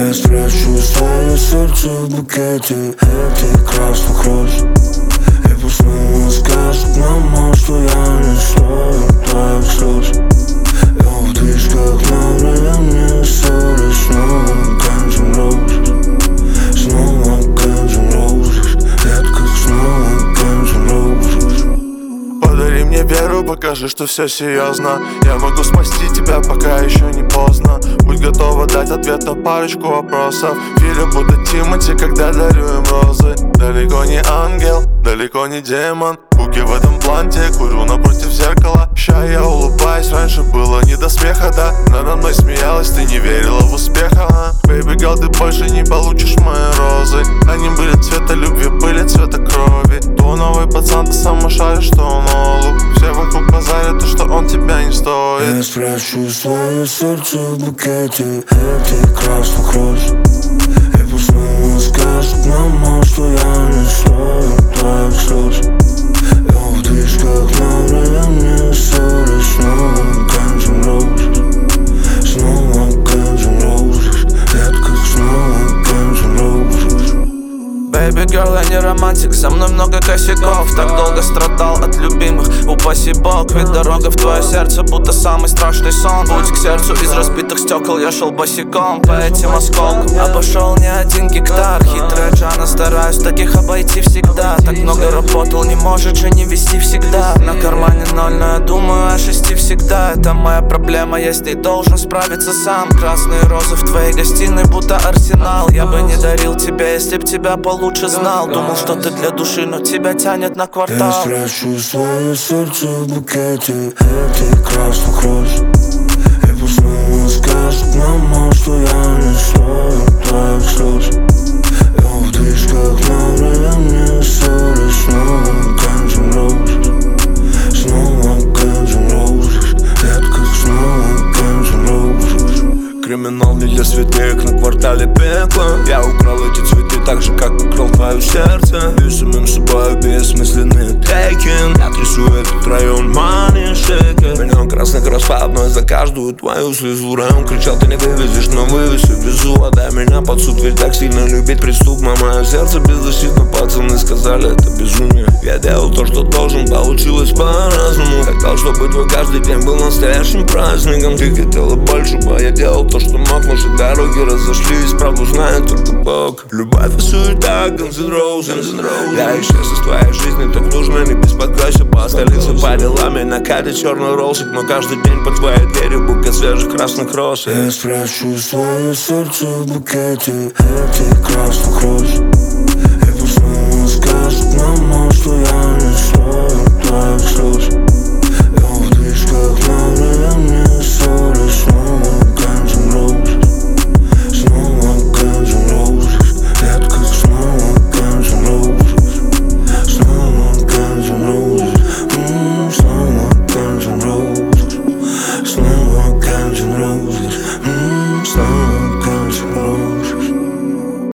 Я спрячу свое сердце в букете этих красных роз. И пусть снова скажет мама, что я не стою твоих слез. Я в движках на время ссоры. Снова Guns N' Roses. Снова Guns N' Roses. Детка, снова Guns N' Roses. Подари мне веру, покажи, что все серьезно. Я могу спасти тебя, пока еще не поздно. Будь готова дать ответ на парочку вопросов. Филя будто Тимати, когда дарю им розы. Далеко не ангел, далеко не демон. Буки в этом планте, курю напротив зеркала. Ща я улыбаюсь, раньше было не до смеха, да. Надо мной смеялась, ты не верила в успех, ага. Baby girl, ты больше не получишь мои розы. Они были цвета любви, были цвета крови. То новый пацан, ты сама шаришь, что он олух. Все вокруг базарят, то, что он тебя не стоит. Я спрячу свое сердце в букете этих красных роз. И пусть снова скажет мама, что я не стою твоих слез. Я в движках на время ссоры. Снова Guns N' Roses. Снова Guns N' Roses. Детка, снова Guns N' Roses. Baby girl, я не романтик, со мной много косяков. Так долго страдал от любимых, упаси бог. Ведь дорога в твое сердце будто самый страшный сон. Путь к сердцу из разбитых стекол, я шел босиком по этим осколкам. Обошел не один гектар, хитрая Джана, стараюсь таких обойти всегда. Так много работал, не может же не вести всегда. На кармане ноль, но я думаю о 6 всегда. Это моя проблема, я с ней должен справиться сам. Красные розы в твоей гостиной будто арсенал. Я бы не дарил тебе, если б тебя получше знал. Думал, что ты для души, но тебя тянет на квартал. Я спрячу свое сердце в букете этих красных роз. И пусть снова скажет мама, что я не стою твоих слез. Я в движках на время ссоры. Снова Guns N' Roses. Снова Guns N' Roses. Детка, снова Guns N' Roses. Криминал не для святых, на квартале пекло. Я украл эти цветы так же, как украл твое сердце. И самим собой бессмысленный тейкинг. Я трясу этот район money shaker. Миллион красных роз по одной за каждую твою слезу. Район кричал, ты не вывезешь, но вывез и везу. Отдай меня под суд, ведь так сильно любить преступ. Мое сердце беззащитно, пацаны сказали, это безумие. Я делал то, что должен, получилось по-разному. Хотел, чтобы твой каждый день был настоящим праздником. Ты хотела большего, я делал то, что мог. Наши дороги разошлись, правду знает только Бог. Любовь и суета, Guns N' Roses. Я исчез из твоей жизни, так нужно, не беспокойся. По столице по делам, на карте черный роллсик. Но каждый день по твоей двери букет свежих красных роз. Я спрячу свое сердце в букете этих красных роз. И пусть снова скажет мама, что я не стою твоих слез.